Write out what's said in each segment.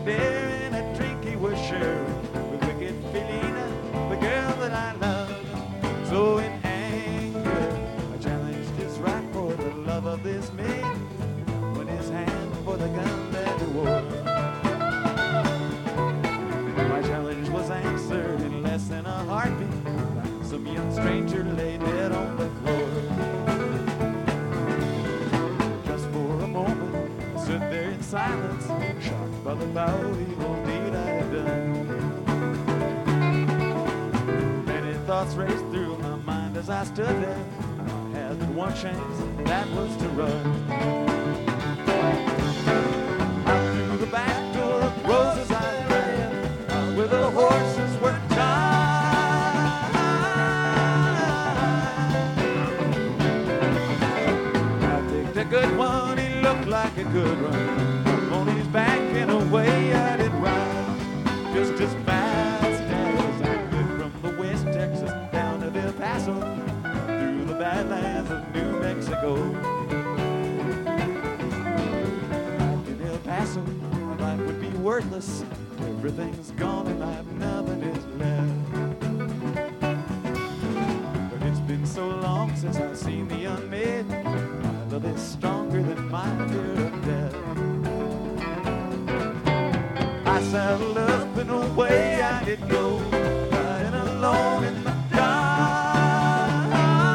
daring, a drink he was sharing with wicked Felina, the girl that I love. So in anger, I challenged his right for the love of this maid, when his hand for the gun that he wore. My challenge was answered in less than a heartbeat. Some young stranger lay dead on the floor. Just for a moment, I stood there in silence, shocked by the foul evil deed I had done. Many thoughts raced through my mind as I stood there. I had one chance, that was to run. Out through the back door of roses I ran, where the horses were tied. A good one, he looked like a good run. On his back and away I did ride, just as fast as I could, from the West Texas down to El Paso, through the badlands of New Mexico. Back in El Paso, my life would be worthless. Everything's gone and I've nothing is left. But it's been so long since I've seen the unmade. Love is stronger than my fear of death. I saddled up and away I did go, riding alone in the dark.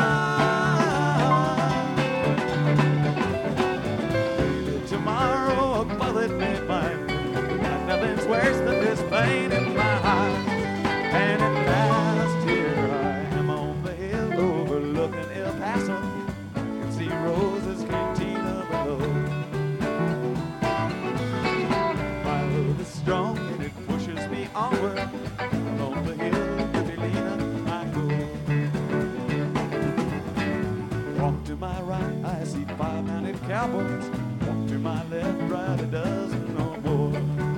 Maybe tomorrow a bullet may find me. Nothing's worse than this pain in my heart. And at last here I am on the hill overlooking El Paso. See Rose's cantina below. My love is strong and it pushes me onward. Along the hill with Felina I go. Walk to my right, I see 5 mounted cowboys. Walk to my left, right, a dozen or more.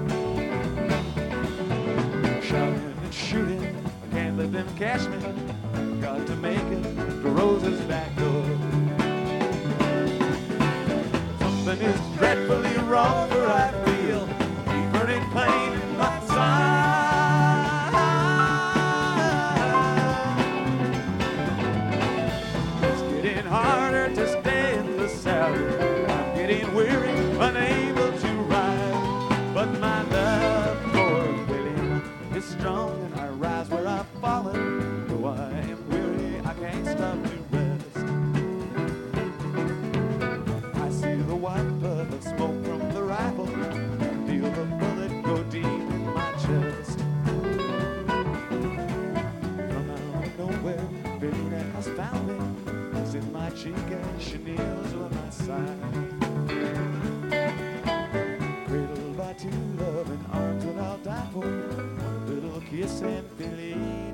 Shouting and shooting, I can't let them catch me. Got to make it to Rose's back door. Something is dreadfully wrong, for I feel deeper in pain in my side. It's getting harder to stay in the saddle. I'm getting weary, unable to ride. But my love for Felina is strong, and I rise where I've fallen. Though I am weary, I can't stop to rest. The white puff of smoke from the rifle, I feel the bullet go deep in my chest. From out of nowhere, Felina has found me. It's in my cheek and she kneels by my side. Cradled by 2 loving arms that I'll die for. One little kiss and Felina